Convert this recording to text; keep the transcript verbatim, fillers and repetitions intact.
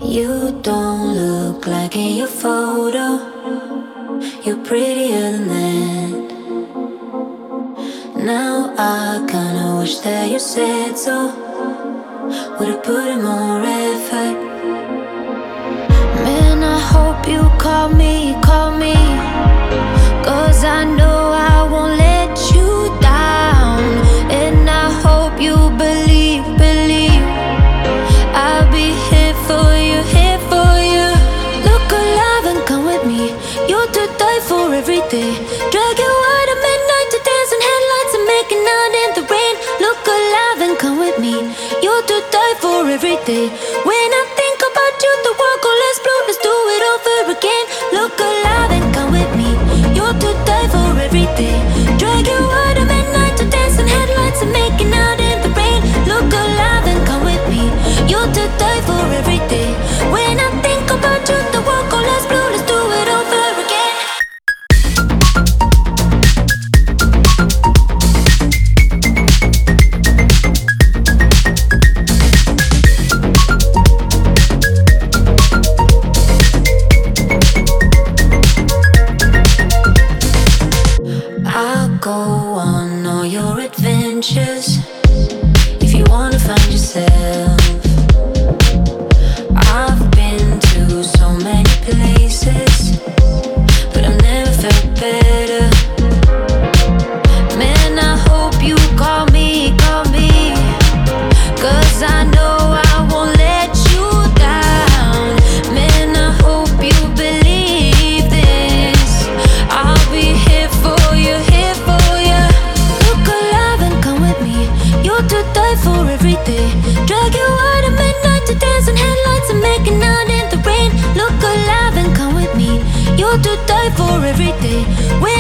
You don't look like in your photo. You're prettier than that. Now I kinda wish that you said so. Would've put in more effort. Man, I hope you call me, call me, 'cause I know I won't let you down. And I hope you believe, believe I'll be here for you, here for you. Look alive and come with me. You're to die for every day. Drag you out at midnight to dance in headlights and making out in the rain. Look alive and come with me. You're to die for every day. When I think about you, the world goes less blue. Let's do it over again. Look alive and come with me. You're to die for every day. Drag you out at midnight to dance in headlights and making out in the rain. Look alive and come with me. You're to die for every day. When I think about you, the world goes less blue. Let's do it over again. I'll go on all your adventures if you wanna find yourself. I've been to so many places, but I've never felt better. Man, I hope you call me, call me, 'cause I know I won't let you down. Man, I hope you believe this. I'll be here for you, here for you. Look alive and come with me. You're to die for every day. Drag you out at midnight to dance in headlights and making out in the rain. Look alive and come with me. You're to die for every day. When